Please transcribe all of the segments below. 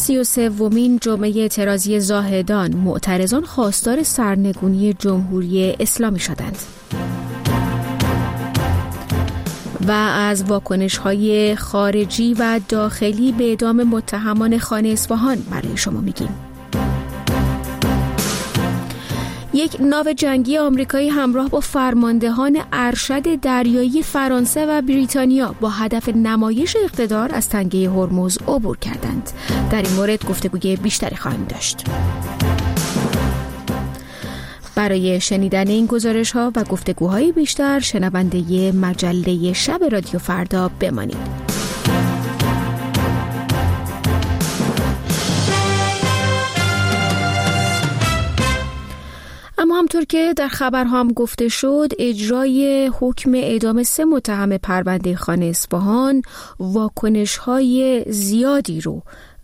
33مین جمعه اعتراضی زاهدان، معترضان خواستار سرنگونی جمهوری اسلامی شدند. و از واکنش‌های خارجی و داخلی به اعدام متهمان خانه اصفهان برای شما میگیم. یک ناو جنگی آمریکایی همراه با فرماندهان ارشد دریایی فرانسه و بریتانیا با هدف نمایش اقتدار از تنگه هرمز عبور کردند. در این مورد گفتگوی بیشتری خواهیم داشت. برای شنیدن این گزارش‌ها و گفتگوهای بیشتر شنونده مجله شب رادیو فردا بمانید. اما همطور که در خبرها هم گفته شد، اجرای حکم اعدام 3 متهم پرونده خانه اصفهان واکنش‌های زیادی رو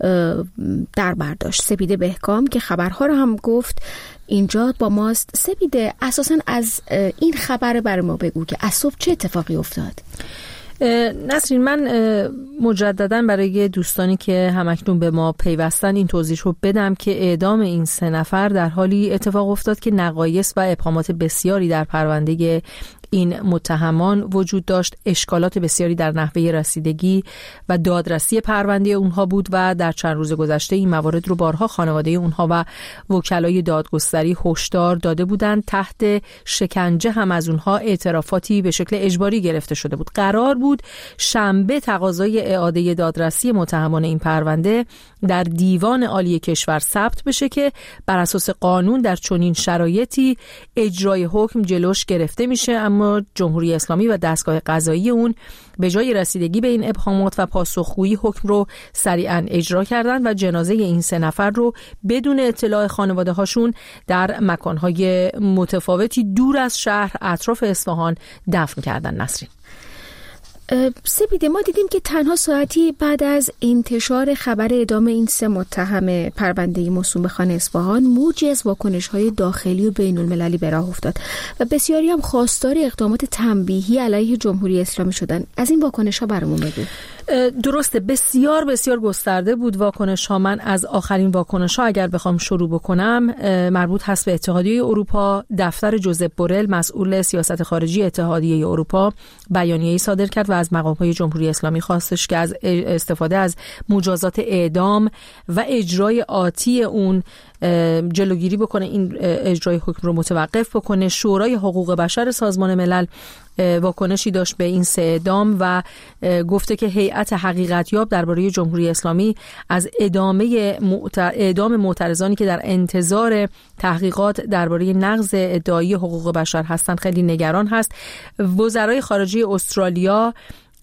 در بر داشت. سپیده بهکام که خبرها رو هم گفت اینجا با ماست. سپیده، اساساً از این خبر برای ما بگو که از صبح چه اتفاقی افتاد؟ نسرین، من مجدداً برای دوستانی که همکنون به ما پیوستن این توضیح رو بدم که اعدام این 3 نفر در حالی اتفاق افتاد که نقایص و ابهامات بسیاری در پرونده این متهمان وجود داشت. اشکالات بسیاری در نحوه رسیدگی و دادرسی پرونده اونها بود و در چند روز گذشته این موارد رو بارها خانواده اونها و وکلای دادگستری هشدار داده بودند. تحت شکنجه هم از اونها اعترافاتی به شکل اجباری گرفته شده بود. قرار بود شنبه تقاضای اعاده دادرسی متهمان این پرونده در دیوان عالی کشور ثبت بشه که بر اساس قانون در چنین شرایطی اجرای حکم جلوش گرفته میشه، اما جمهوری اسلامی و دستگاه قضایی اون به جای رسیدگی به این ابهامات و پاسخگویی حکم رو سریعا اجرا کردن و جنازه این 3 نفر رو بدون اطلاع خانواده هاشون در مکانهای متفاوتی دور از شهر اطراف اصفهان دفن کردن. نسرین، سپیده، ما دیدیم که تنها ساعتی بعد از انتشار خبر اعدام این 3 متهم پرونده موسوم به خانه اصفهان، موجی از واکنش‌های داخلی و بین‌المللی به راه افتاد و بسیاری هم خواستار اقدامات تنبیهی علیه جمهوری اسلامی شدن. از این واکنش‌ها برامون بگو. درسته، بسیار بسیار گسترده بود واکنش‌ها. من از آخرین واکنش‌ها اگر بخوام شروع بکنم، مربوط هست به اتحادیه اروپا. دفتر جوزپ بورل، مسئول سیاست خارجی اتحادیه اروپا، بیانیه‌ای صادر کرد و از مقام‌های جمهوری اسلامی خواستش که از استفاده از مجازات اعدام و اجرای آتی اون جلوگیری بکنه، این اجرای حکم رو متوقف بکنه. شورای حقوق بشر سازمان ملل واکنشی داشت به این 3 اعدام و گفته که هیئت حقیقتیاب درباره جمهوری اسلامی از اعدام معترضانی که در انتظار تحقیقات درباره نقض ادعای حقوق بشر هستند خیلی نگران هست. وزرای خارجه استرالیا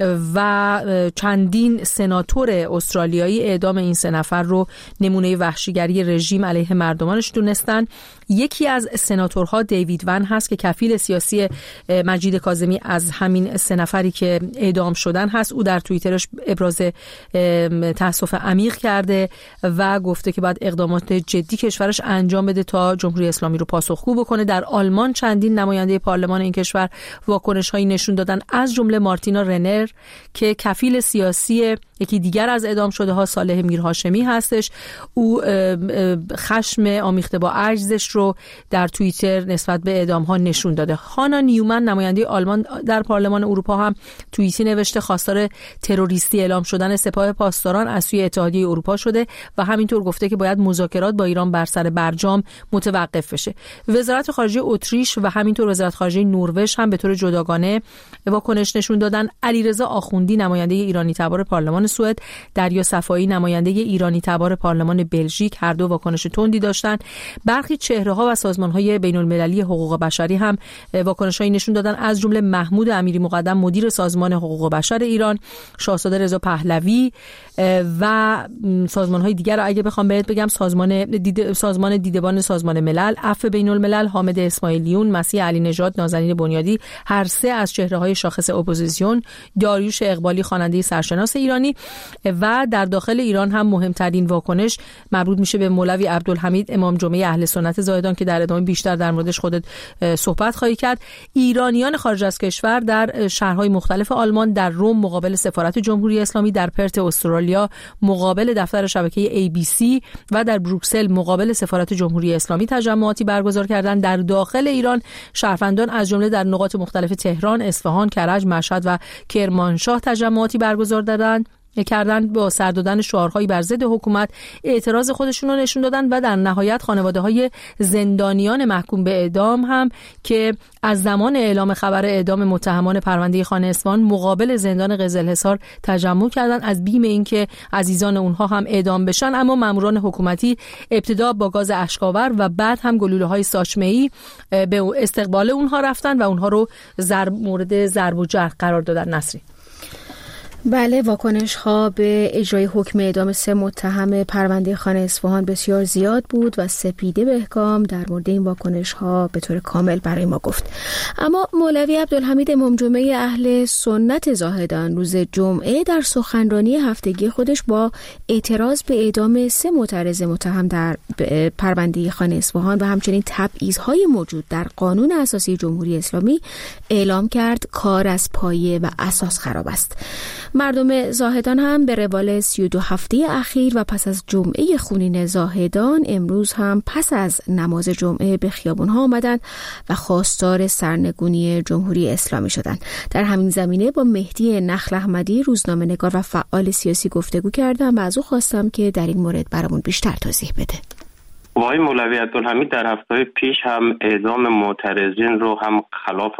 و چندین سناتور استرالیایی اعدام این 3 نفر رو نمونه وحشیگری رژیم علیه مردمانش دونستن. یکی از سناتورها دیوید ون هست که کفیل سیاسی مجید کاظمی از همین 3 نفری که اعدام شدن هست. او در توییترش ابراز تأسف عمیق کرده و گفته که باید اقدامات جدی کشورش انجام بده تا جمهوری اسلامی رو پاسخگو بکنه. در آلمان چندین نماینده پارلمان این کشور واکنش‌هایی نشون دادن، از جمله مارتینا رنر که کفیل سیاسی یکی دیگر از اعدام شده ها صالح میرهاشمی هستش. او خشم آمیخته با عجزش رو در توییتر نسبت به اعدام ها نشون داده. هانا نیومن، نماینده آلمان در پارلمان اروپا، هم توییتی نوشته خواستار تروریستی اعلام شدن سپاه پاسداران از سوی اتحادیه اروپا شده و همینطور گفته که باید مذاکرات با ایران بر سر برجام متوقف بشه. وزارت خارجه اتریش و همینطور وزارت خارجه نروژ هم به طور جداگانه واکنش نشون دادن. علیرضا آخوندی، نماینده ایرانی تبار پارلمان سوئد، دریا صفایی، نماینده ایرانی تبار پارلمان بلژیک، هر دو واکنش تندی داشتند. برخی چهره‌ها و سازمان‌های بین‌المللی حقوق بشری هم واکنش‌هایی نشون دادن، از جمله محمود امیری مقدم، مدیر سازمان حقوق بشر ایران، شاهزاده رضا پهلوی و سازمان‌های دیگر را اگه بخوام بهت بگم، سازمان دیدبان سازمان ملل، عفو بین‌الملل، حامد اسماعیلیون، مسیح علی نژاد، نازنین بنیادی، هر 3 از چهره‌های شاخص اپوزیسیون، داریوش اقبالی، خواننده سرشناس ایرانی و در داخل ایران هم مهمترین واکنش مربوط میشه به مولوی عبدالحمید امام جمعه اهل سنت زاهدان که در ادامه بیشتر در موردش خودت صحبت خواهی کرد. ایرانیان خارج از کشور در شهرهای مختلف آلمان، در روم مقابل سفارت جمهوری اسلامی، در پرت استرالیا مقابل دفتر شبکه ABC و در بروکسل مقابل سفارت جمهوری اسلامی تجمعاتی برگزار کردند. در داخل ایران شهروندان از جمله در نقاط مختلف تهران، اصفهان، کرج، مشهد و کرمانشاه تجمعاتی برگزار کردند. با سر دادن شعارهایی بر ضد حکومت اعتراض خودشون رو نشون دادن و در نهایت خانواده‌های زندانیان محکوم به اعدام هم که از زمان اعلام خبر اعدام متهمان پرونده خانه اصفهان مقابل زندان قزلحصار تجمع کردند از بیم اینکه عزیزان اونها هم اعدام بشن، اما ماموران حکومتی ابتدا با گاز اشک‌آور و بعد هم گلوله‌های ساچمه‌ای به استقبال اونها رفتن و اونها رو مورد ضرب و جرح قرار دادن. نصری. بله، واکنش ها به اجرای حکم اعدام 3 متهم پرونده خانه اصفهان بسیار زیاد بود و سپیده بهکام در مورد این واکنش ها به طور کامل برای ما گفت. اما مولوی عبدالحمید امام جمعه اهل سنت زاهدان روز جمعه در سخنرانی هفتگی خودش با اعتراض به اعدام 3 معترض متهم در پرونده خانه اصفهان و همچنین تبعیض‌های موجود در قانون اساسی جمهوری اسلامی اعلام کرد کار از پایه و اساس خراب است. مردم زاهدان هم به روال 32 هفته اخیر و پس از جمعه خونین زاهدان امروز هم پس از نماز جمعه به خیابون‌ها آمدند و خواستار سرنگونی جمهوری اسلامی شدند. در همین زمینه با مهدی نخل احمدی روزنامه‌نگار و فعال سیاسی گفتگو کردم و از او خواستم که در این مورد برامون بیشتر توضیح بده. آقای مولوی عبدالحمید در هفته‌های پیش هم اعدام معترضین رو هم خلاف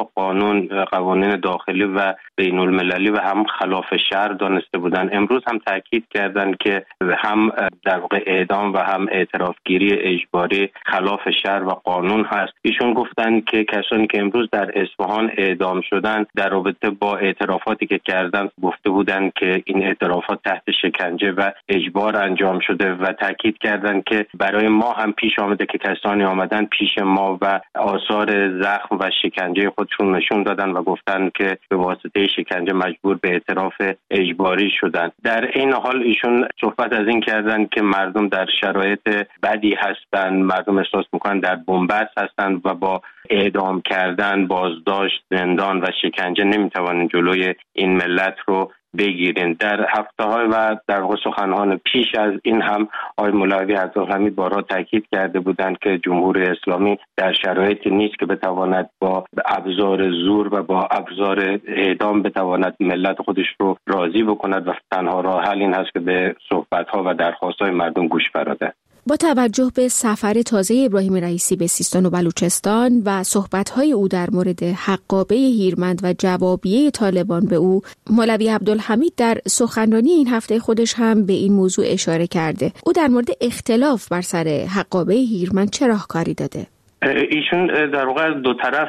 قوانین داخلی و بین المللی و هم خلاف شرع دانسته بودند. امروز هم تاکید کردند که هم در واقع اعدام و هم اعترافگیری اجباری خلاف شرع و قانون هست. ایشون گفتند که کسانی که امروز در اصفهان اعدام شدند در رابطه با اعترافاتی که کردند گفته بودند که این اعترافات تحت شکنجه و اجبار انجام شده و تاکید کردند که برای ما هم پیش آمده که کسانی آمدن پیش ما و آثار زخم و شکنجه خودشون نشون دادن و گفتن که به واسطه شکنجه مجبور به اعتراف اجباری شدن. در این حال ایشون صحبت از این کردن که مردم در شرایط بدی هستند، مردم احساس میکنن در بنبست هستند و با اعدام کردن، بازداشت، زندان و شکنجه نمیتوانن جلوی این ملت رو بگیرین. در هفته‌های و در واقع سخنان پیش از این هم آقای مولوی عبدالحمید بارها تاکید کرده بودند که جمهوری اسلامی در شرایطی نیست که بتواند با ابزار زور و با ابزار اعدام بتواند ملت خودش رو راضی بکند و تنها راه حل این هست که به صحبت‌ها و درخواست‌های مردم گوش فرادن. با توجه به سفر تازه ابراهیم رئیسی به سیستان و بلوچستان و صحبت‌های او در مورد حقابه هیرمند و جوابیه طالبان به او، مولوی عبدالحمید در سخنرانی این هفته خودش هم به این موضوع اشاره کرده. او در مورد اختلاف بر سر حقابه هیرمند چه راهکاری داده؟ ایشون در واقع دو طرف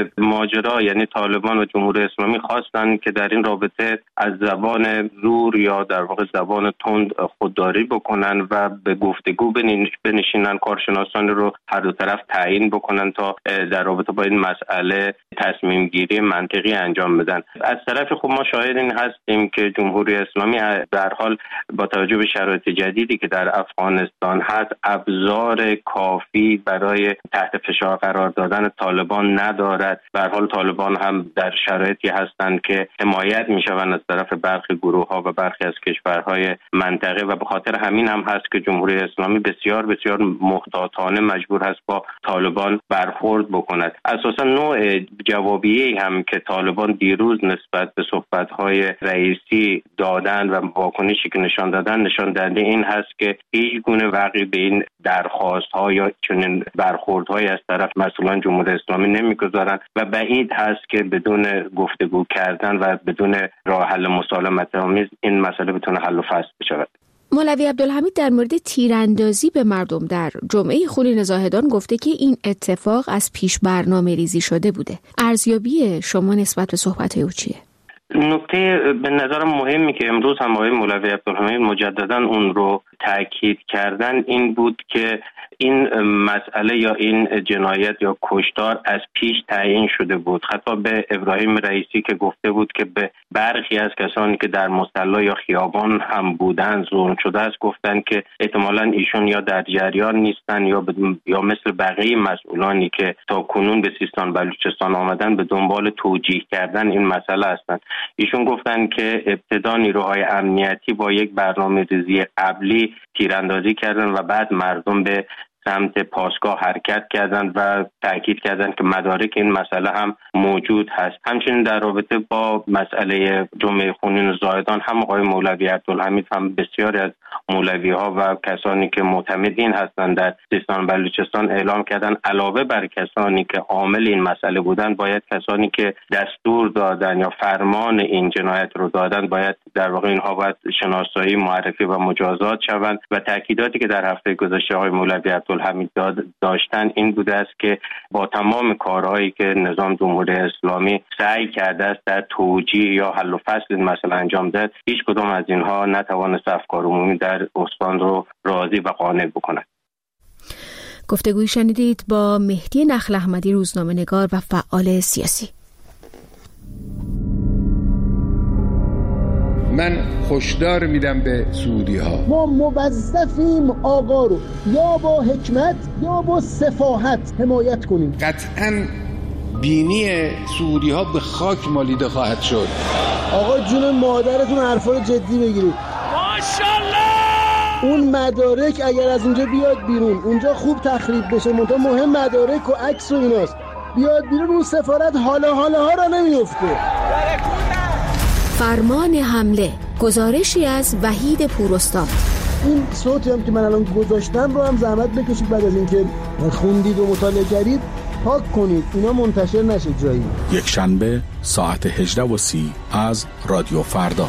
ماجرا یعنی طالبان و جمهوری اسلامی خواستن که در این رابطه از زبان زور یا در واقع زبان تند خودداری بکنن و به گفتگو بنشینن، کارشناسان رو هر دو طرف تعیین بکنن تا در رابطه با این مسئله تصمیم گیری منطقی انجام بدن. از طرف خب ما شاهد این هستیم که جمهوری اسلامی در حال با توجه به شرایط جدیدی که در افغانستان هست ابزار کافی برای تحت فشار قرار دادن طالبان ندارد. به هر حال طالبان هم در شرایطی هستند که حمایت میشوند از طرف برخی گروه‌ها و برخی از کشورهای منطقه و به خاطر همین هم هست که جمهوری اسلامی بسیار بسیار محتاطانه مجبور هست با طالبان برخورد بکند. اساسا نوع جوابیه‌ای هم که طالبان دیروز نسبت به صحبت‌های رئیسی دادن و واکنشی که نشان دهنده این هست که هیچ گونه وقعی به این درخواست‌ها یا چنین برخوردهای از طرف مسئولان جمهوری اسلامی نمیگذارند و بعید هست که بدون گفتگو کردن و بدون راه حل مسالمت آمیز این مسئله بتونه حل و فصل بشود. مولوی عبدالحمید در مورد تیراندازی به مردم در جمعه خونین زاهدان گفته که این اتفاق از پیش برنامه ریزی شده بوده. ارزیابی شما نسبت به صحبت او چیه؟ نکته به نظرم مهمی که امروز هم آقای مولوی عبدالحمید مجددا اون رو تاکید کردن این بود که این مسئله یا این جنایت یا کشتار از پیش تعیین شده بود. خطاب به ابراهیم رئیسی که گفته بود که به برخی از کسانی که در مصلی یا خیابان هم بودن ظلم شده است، گفتن که احتمالاً ایشون یا در جریان نیستن یا مثل بقیه مسئولانی که تا کنون به سیستان بلوچستان آمدن به دنبال توجیه کردن این مسئله هستند. ایشون گفتن که ابتدا نیروهای امنیتی با یک برنامه‌ریزی قبلی تیراندازی کردن و بعد مردم به سمت پاسگاه حرکت کردند و تاکید کردند که مدارک این مسئله هم موجود هست. همچنین در رابطه با مسئله جمعه خونین زاهدان هم آقای مولوی عبدالحمید هم بسیاری از مولوی ها و کسانی که معتمدین هستند در سیستان بلوچستان اعلام کردند علاوه بر کسانی که عامل این مسئله بودند، باید کسانی که دستور دادن یا فرمان این جنایت رو دادن باید در واقع اینها باید شناسایی، معرفی و مجازات شوند. و تاکیداتی که در هفته گذشته آقای مولوی عبدالحمید داشتن این بوده است که با تمام کارهایی که نظام جمهوری اسلامی سعی کرده است در توجیه یا حل و فصل این مسئله انجام دهد، هیچ کدام از اینها نتوانست افکار عمومی در استان رو راضی و قانع بکند. گفتگوی شنیدید با مهدی نخل احمدی، روزنامه‌نگار و فعال سیاسی. من هشدار میدم به سعودی ها، ما موظفیم آقا رو یا با حکمت یا با سفاهت حمایت کنیم. قطعاً بینی سعودی ها به خاک مالیده خواهد شد. آقا جون مادرتون حرفا رو جدی بگیرید. ماشاءالله اون مدارک اگر از اونجا بیاد بیرون، اونجا خوب تخریب بشه، منتها مهم مدارک و عکس و ایناست، بیاد بیرون اون سفارت حالا ها را نمیفته. فرمان حمله، گزارشی از وحید پوراستاد. این صوتی هم که من الان گذاشتم رو هم زحمت بکشید بعد از اینکه خوندید و مطالعه کردید پاک کنید، اینا منتشر نشه جایی. یک شنبه ساعت 18:30 از رادیو فردا.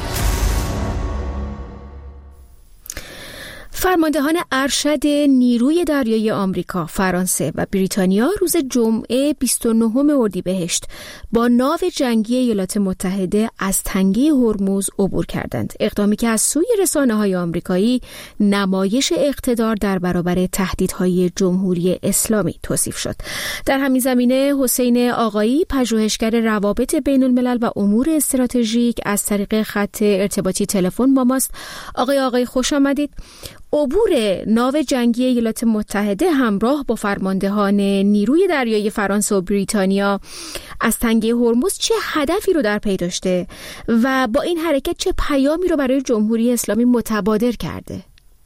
فرماندهان ارشد نیروی دریایی آمریکا، فرانسه و بریتانیا روز جمعه 29 اردیبهشت با ناو جنگی ایالات متحده از تنگه هرمز عبور کردند. اقدامی که از سوی رسانه‌های آمریکایی نمایش اقتدار در برابر تهدیدهای جمهوری اسلامی توصیف شد. در همین زمینه حسین آقایی، پژوهشگر روابط بین الملل و امور استراتژیک، از طریق خط ارتباطی تلفن با ماست. آقای خوش آمدید. عبور ناو جنگی ایالات متحده همراه با فرماندهان نیروی دریایی فرانسه و بریتانیا از تنگه هرمز چه هدفی رو در پی داشته و با این حرکت چه پیامی رو برای جمهوری اسلامی متبادر کرده؟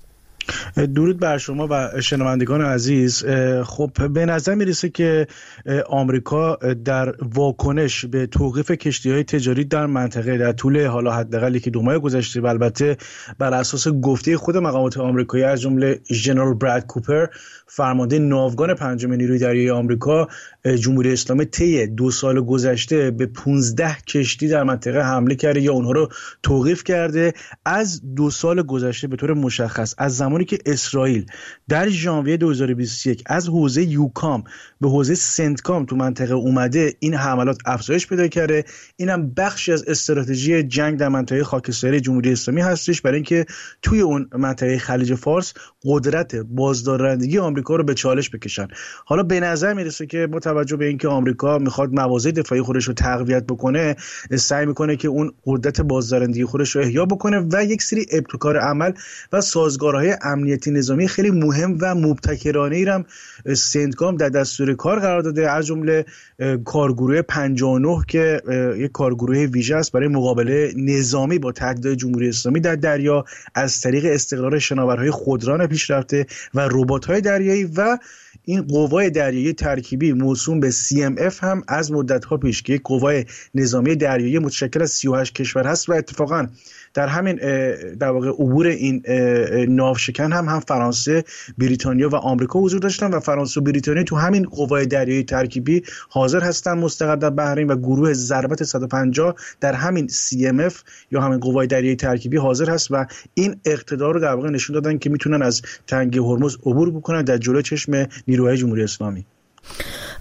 درود بر شما و شنوندگان عزیز. خب به نظر میرسه که آمریکا در واکنش به توقیف کشتی‌های تجاری در منطقه در طول حالا حداقل یکی دو ماه گذشته و البته بر اساس گفته خود مقامات آمریکایی از جمله ژنرال براد کوپر، فرمانده ناوگان پنجم نیروی دریایی آمریکا، جمهوری اسلامی طی 2 سال گذشته به 15 کشتی در منطقه حمله کرده یا اونها رو توقیف کرده. از 2 سال گذشته به طور مشخص از زمانی که اسرائیل در ژانویه 2021 از حوزه یوکام به حوزه سنتکام تو منطقه اومده، این حملات افزایش پیدا کرده. اینم بخشی از استراتژی جنگ در منطقه خاکستری جمهوری اسلامی هستش برای اینکه توی اون منطقه خلیج فارس قدرت بازدارندگی آمریکا رو به چالش بکشن. حالا به نظر میرسه که با توجه به اینکه آمریکا میخواد مواضع دفاعی خودش رو تقویت بکنه، سعی میکنه که اون قدرت بازدارندگی خودش رو احیا بکنه و یک سری ابتکار عمل و سازگارهای امنیتی نظامی خیلی مهم و مبتکرانه‌ای هم سنتکام در دستور کار قرار داده، از جمله کارگروه 59 که یک کارگروه ویژه است برای مقابله نظامی با تهدیدهای جمهوری اسلامی در دریا از طریق استقرار شناورهای خودران پیشرفته و ربات‌های دریایی، و این قوای دریایی ترکیبی موسوم به CMF هم از مدت‌ها پیش که یک قوای نظامی دریایی متشکل از 38 کشور هست و اتفاقاً در همین در واقع عبور این ناوشکن هم فرانسه، بریتانیا و آمریکا حضور داشتن و فرانسه و بریتانیا تو همین قوای دریایی ترکیبی حاضر هستن مستقر در بحرین و گروه ضربت 150 در همین CMF یا همین قوای دریایی ترکیبی حاضر هست و این اقتدار رو در واقع نشون دادن که میتونن از تنگه هرمز عبور بکنن در جلوی چشم نیروهای جمهوری اسلامی.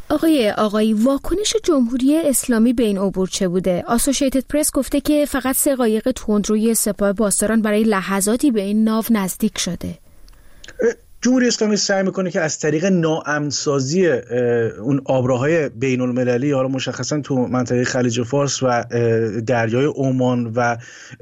آقای واکنش جمهوری اسلامی به این عبور چه بوده؟ آسوشیتد پرس گفته که فقط 3 قایق تندروی سپاه پاسداران برای لحظاتی به این ناو نزدیک شده. جمهوری اسلامی سعی میکنه که از طریق ناامن‌سازی اون آبراهای بین المللی، حالا مشخصا تو منطقه خلیج فارس و دریای عمان و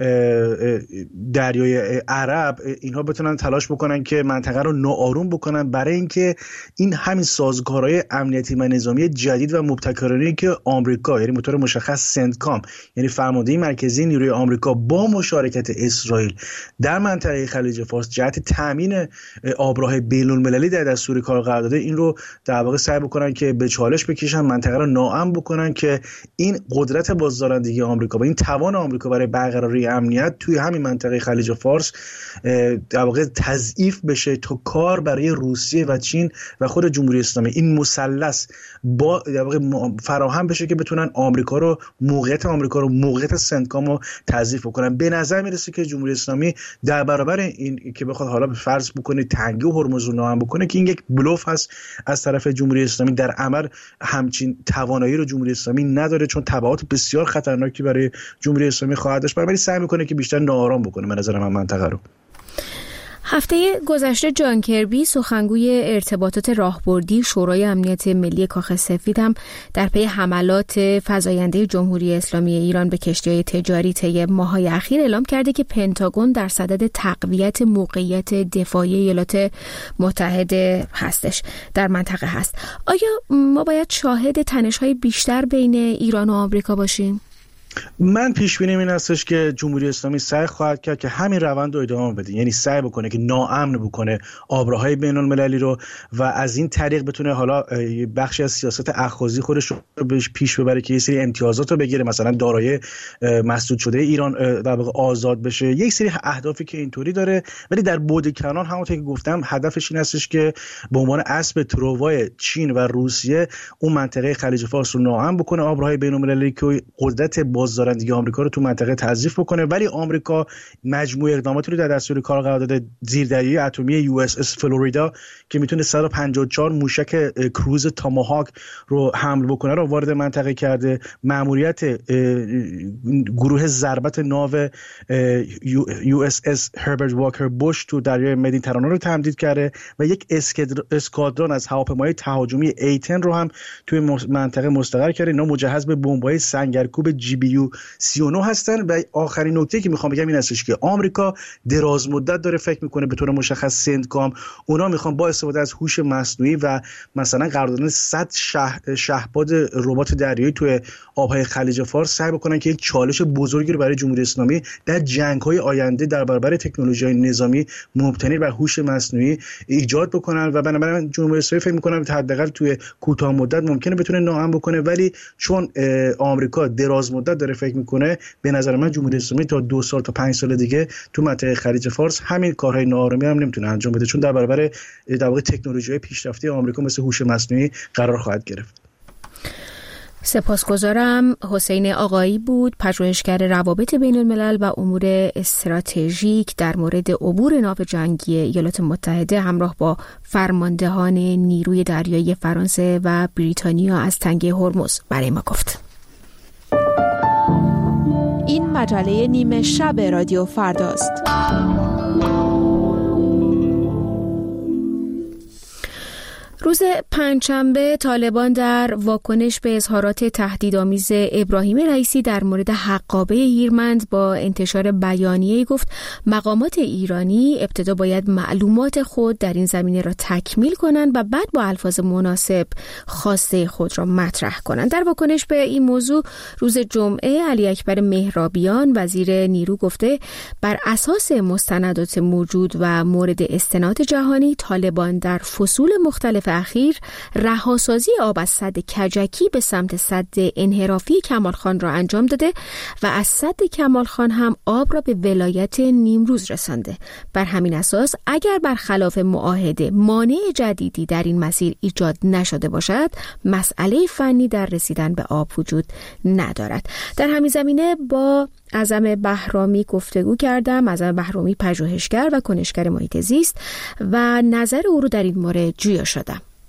دریای عرب، اینها بتونن تلاش بکنن که منطقه رو ناآروم بکنن، برای اینکه این همین سازوکارهای امنیتی و نظامی جدید و مبتکرانه‌ای که آمریکا، یعنی به طور مشخص سنتکام، یعنی فرمانده مرکزی نیروی آمریکا با مشارکت اسرائیل در منطقه خلیج فارس جهت تامین آبراه بین المللی در دستور کار قرار داده، این رو در واقع سعی بکنن که به چالش بکشن، منطقه رو ناامن بکنن که این قدرت بازدارندگی آمریکا و این توان آمریکا برای برقراری امنیت توی همین منطقه خلیج فارس در واقع تضعیف بشه تا کار برای روسیه و چین و خود جمهوری اسلامی، این مثلث با در واقع فراهم بشه که بتونن آمریکا رو، موقعیت سنتکام رو تضعیف بکنن. به نظر میرسه که جمهوری اسلامی در برابر این که بخواد حالا فرض بکنه تنگی و هرمز رو ناامن بکنه، که این یک بلوف هست از طرف جمهوری اسلامی، در عمل همچین توانایی رو جمهوری اسلامی نداره، چون تبعات بسیار خطرناکی برای جمهوری اسلامی خواهد داشت. بنابراین سعی میکنه که بیشتر ناآرام بکنه به نظر من منطقه رو. هفته گذشته جان کربی، سخنگوی ارتباطات راهبردی شورای امنیت ملی کاخ سفید، هم در پی حملات فزاینده جمهوری اسلامی ایران به کشتی‌های تجاری طی ماه‌های اخیر اعلام کرده که پنتاگون در صدد تقویت موقعیت دفاعی ایالات متحده در منطقه هست. آیا ما باید شاهد تنش‌های بیشتر بین ایران و آمریکا باشیم؟ من پیش بینیم این هستش که جمهوری اسلامی سعی خواهد کرد که همین روند رو ادامه بده، یعنی سعی بکنه که ناامن بکنه آبراهای بین المللی رو و از این طریق بتونه حالا بخشی از سیاست اخاذی خودش رو بهش پیش ببره که یه سری امتیازات رو بگیره، مثلا دارایی مسدود شده ایران در واقع آزاد بشه. یک سری اهدافی که اینطوری داره، ولی در بعد کنار همونطور که گفتم هدفش این هستش که به عنوان اسب تروای چین و روسیه اون منطقه خلیج فارس رو ناامن بکنه، آبراهای بین المللی که قدرت بازدارندگی آمریکا رو تو منطقه تضعیف بکنه. ولی آمریکا مجموعه اقداماتی رو در دستور کار قرار داده. زیردریایی اتمی USS فلوریدا که میتونه 154 موشک کروز تاماهاک رو حمل بکنه رو وارد منطقه کرده. مأموریت گروه ضربت ناو USS هربرت واکر بوش تو دریای مدیترانه رو تمدید کرده و یک اسکادران از هواپیمای تهاجمی A-10 رو هم توی منطقه مستقر کرده. اینا مجهز به بمب‌های سنگرکوب GBU-39 هستن. و آخرین نکته که میخوام بگم این هستش که آمریکا دراز مدت داره فکر میکنه به طور مشخص سنتکام، اونا میخوان با استفاده از هوش مصنوعی و مثلا قرار دادن 100 شهپاد ربات دریایی توی آبهای خلیج فارس سعی بکنن که یک چالش بزرگی رو برای جمهوری اسلامی در جنگ‌های آینده در برابر تکنولوژی‌های نظامی مبتنی بر هوش مصنوعی ایجاد بکنن. و بنابراین جمهوری اسلامی فکر میکنم حداقل توی کوتاه مدت ممکنه بتونه ناامن بکنه، ولی چون آمریکا دراز مدت داره فکر میکنه، به نظر من جمهوری اسلامی تا 2 سال تا 5 سال دیگه تو منطقه خلیج فارس همین کارهای ناآرامی هم نمیتونه انجام بده، چون در برابر در واقع تکنولوژی‌های پیشرفته آمریکا مثل هوش مصنوعی قرار خواهد گرفت. سپاسگزارم. حسین آقایی بود، پژوهشگر روابط بین الملل و امور استراتژیک در مورد عبور ناو جنگی ایالات متحده همراه با فرماندهان نیروی دریایی فرانسه و بریتانیا از تنگه هرمز برای ما گفت. این مجله نیمه شب رادیو فرداست. روز پنجشنبه طالبان در واکنش به اظهارات تهدیدآمیز ابراهیم رئیسی در مورد حقابه هیرمند با انتشار بیانیه‌ای گفت مقامات ایرانی ابتدا باید معلومات خود در این زمینه را تکمیل کنند و بعد با الفاظ مناسب خواسته خود را مطرح کنند. در واکنش به این موضوع روز جمعه علی اکبر مهرابیان وزیر نیرو گفته بر اساس مستندات موجود و مورد استناد جهانی طالبان در فصول مختلف اخیر رهاسازی آب از سد کجکی به سمت سد انحرافی کمالخان را انجام داده و از سد کمالخان هم آب را به ولایت نیمروز رسانده. بر همین اساس اگر برخلاف معاهده مانع جدیدی در این مسیر ایجاد نشده باشد، مسئله فنی در رسیدن به آب وجود ندارد. در همین زمینه با اعظم بهرامی گفتگو کردم. اعظم بهرامی پژوهشگر و کنشگر محیط زیست و نظر او رو در این مورد جویا شدم.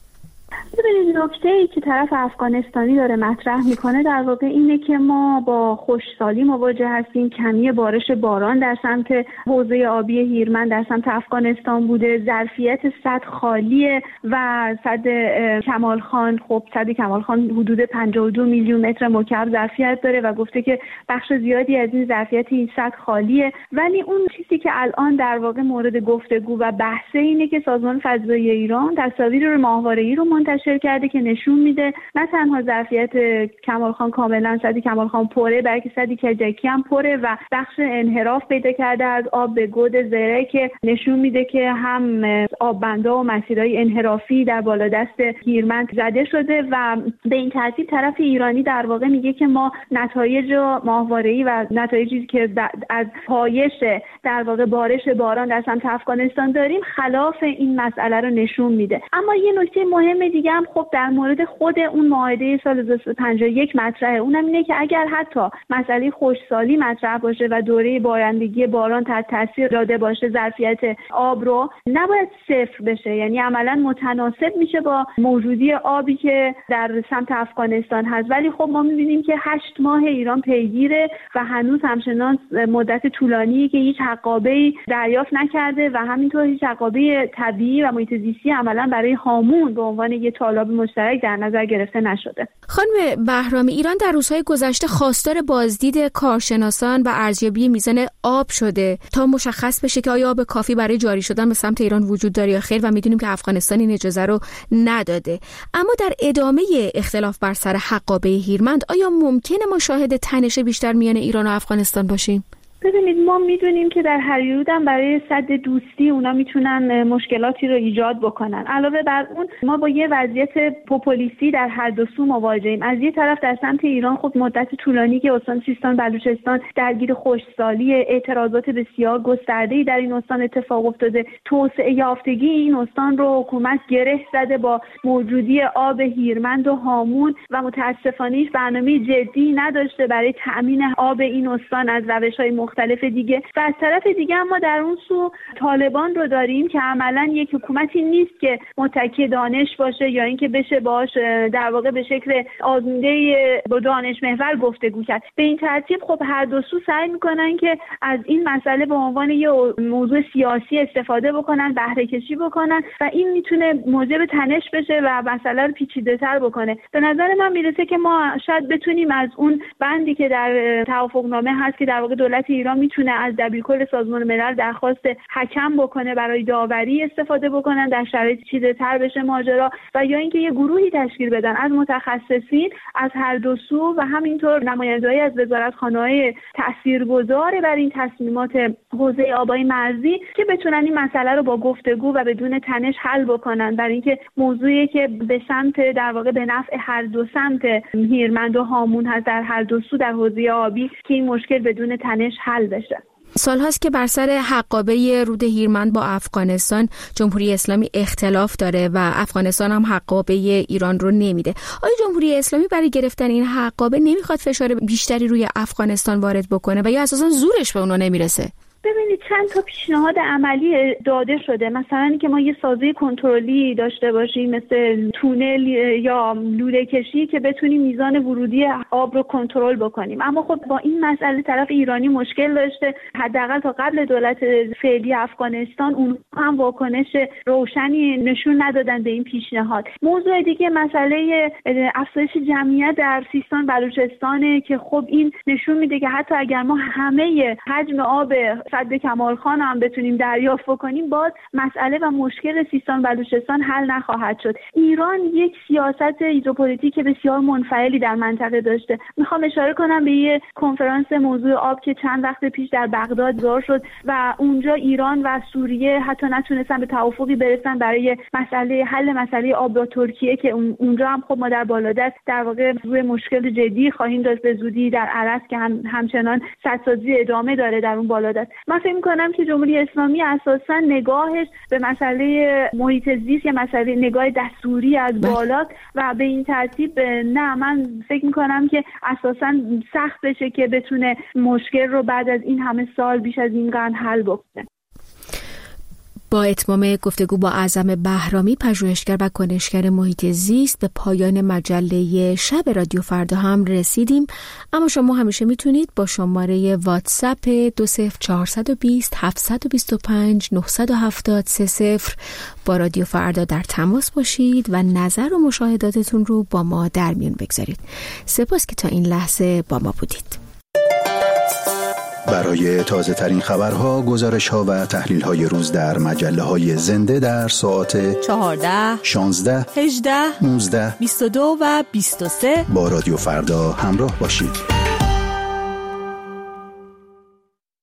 ببینید نکته‌ای که طرف افغانستانی داره مطرح میکنه در واقع اینه که ما با خشکسالی مواجه هستیم. کمی بارش باران در سمت حوزه آبی هیرمند در سمت افغانستان بوده. ظرفیت سد خالیه و سد کمالخان، خب سد کمالخان حدود 52 میلیون متر مکعب ظرفیت داره و گفته که بخش زیادی از این ظرفیت این سد خالیه. ولی اون چیزی که الان در واقع مورد گفتگو و بحثه اینه که سازمان فضایی ایران تصاویر ماهواره‌ای رو منتشر کرده که نشون میده نه تنها ظرفیت کمالخان کاملا سد کمالخان پره، بلکه سد کجکی هم پره و بخش انحراف پیدا کرده از آب به گود زره که نشون میده که هم آببندها و مسیرهای انحرافی در بالادست هیرمند زده شده و به این ترتیب طرف ایرانی در واقع میگه که ما نتایج ماهواره‌ای و نتایجی که از پایش در واقع بارش باران در سمت افغانستان داریم خلاف این مسئله رو نشون میده. اما یه نکته مهم دیگه هم خب در مورد خود اون معاهده سال 1951 مطرحه. اونم اینه که اگر حتی مسئله خشکسالی مطرح باشه و دوره بارندگی باران تحت تاثیر داده باشه ظرفیت آب رو نباید صفر بشه، یعنی عملا متناسب میشه با موجودی آبی که در سمت افغانستان هست. ولی خب ما میبینیم که 8 ماه ایران پیگیره و هنوز همچنان مدت طولانیه که هیچ حقابه‌ای دریافت نکرده و همینطور هیچ حقابه طبیعی و محیط زیستی عملا برای هامون به عنوان یک طالاب مشترک در نظر گرفته نشده. خانم بهرامی، ایران در روزهای گذشته خواستار بازدید کارشناسان و ارزیابی میزان آب شده تا مشخص بشه که آیا آب کافی برای جاری شدن به سمت ایران وجود داره یا خیر و میدونیم که افغانستان این اجازه رو نداده. اما در ادامه اختلاف بر سر حقابه هیرمند آیا ممکنه ما شاهد تنش بیشتر میان ایران و افغانستان باشیم؟ ببینید ما میدونیم که در هریرود هم برای سد دوستی اونا میتونن مشکلاتی رو ایجاد بکنن. علاوه بر اون ما با یه وضعیت پوپولیستی در هر دو سو مواجهیم. از یه طرف در سمت ایران خب مدت طولانی که استان سیستان بلوچستان درگیر خشکسالی، اعتراضات بسیار گسترده‌ای در این استان اتفاق افتاده. توسعه یافتگی این استان رو حکومت گره زده با موجودی آب هیرمند و هامون و متاسفانه هیچ برنامه جدی نداشته برای تأمین آب این استان از روش‌های مختلف دیگه. و از طرف دیگه ما در اون سو طالبان رو داریم که عملاً یک حکومتی نیست که متکی دانش باشه یا اینکه بشه باش در واقع به شکل آزموده با دانش محور گفتگو کرد. به این ترتیب خب هر دو سو سعی میکنن که از این مسئله به عنوان یه موضوع سیاسی استفاده بکنن، بهره کشی بکنن و این میتونه موجب تنش بشه و مسئله رو پیچیده‌تر بکنه. به نظر من میرسه که ما شاید بتونیم از اون بندی که در توافقنامه هست که در واقع دولت ایران میتونه از دبیرکل سازمان ملل درخواست حکم بکنه برای داوری استفاده بکنن در شرایط چیده‌تر بشه ماجرا و یا اینکه یه گروهی تشکیل بدن از متخصصین از هر دو سو و همینطور نماینده‌ای از وزارتخانه‌های تاثیرگذار بر این تصمیمات حوزه آبای مرزی که بتونن این مسئله رو با گفتگو و بدون تنش حل بکنن، برای اینکه موضوعی که به سمت در واقع به نفع هر دو سمت هیرمند و هامون هست در هر دو سو در حوزه آبی که این مشکل بدون تنش حل بشه. سال هاست که بر سر حقابه رود هیرمند با افغانستان جمهوری اسلامی اختلاف داره و افغانستان هم حقابه ایران رو نمیده. آیا جمهوری اسلامی برای گرفتن این حقابه نمیخواد فشار بیشتری روی افغانستان وارد بکنه و یا اساسا زورش به اونا نمیرسه؟ ببینید چند تا پیشنهاد عملی داده شده، مثلا اینکه ما یه سازه کنترلی داشته باشیم مثل تونل یا لوله کشی که بتونیم میزان ورودی آب رو کنترل بکنیم. اما خب با این مسئله طرف ایرانی مشکل داشته، حداقل تا قبل دولت فعلی افغانستان اون هم واکنش روشنی نشون ندادن به این پیشنهاد. موضوع دیگه مسئله افزایش جمعیت در سیستان بلوچستان که خب این نشون میده که حتی اگر ما همه حجم آب سد کمالخان هم بتونیم دریافت بکنیم باز مسئله و مشکل سیستان بلوچستان حل نخواهد شد. ایران یک سیاست هیدروپولیتیک بسیار منفعلی در منطقه داشته. میخوام اشاره کنم به یه کنفرانس موضوع آب که چند وقت پیش در بغداد برگزار شد و اونجا ایران و سوریه حتی نتونستن به توافقی برسن برای حل مسئله آب با ترکیه که اونجا هم خب ما در بالادست در واقع روی مشکل جدی خواهیم داشت به زودی در عرس که همچنان سدسازی ادامه داره در اون بالادست. من فکر می‌کنم که جمهوری اسلامی اساساً نگاهش به مسئله محیط زیست یا مسئله نگاه دستوری از بالا و به این ترتیب نه، من فکر می‌کنم که اساساً سخت بشه که بتونه مشکل رو بعد از این همه سال بیش از این قرن حل بکنه. با اتمام گفتگو با اعظم بهرامی، پژوهشگر و کنشگر محیط زیست، به پایان مجله شب رادیو فردا هم رسیدیم. اما شما همیشه میتونید با شماره واتساپ 20420 725 970 با رادیو فردا در تماس باشید و نظر و مشاهداتتون رو با ما در میون بگذارید. سپاس که تا این لحظه با ما بودید. برای تازه ترین خبرها، گزارش ها و تحلیل های روز در مجله های زنده در ساعت 14 16 18 19 22 و 23 با رادیو فردا همراه باشید.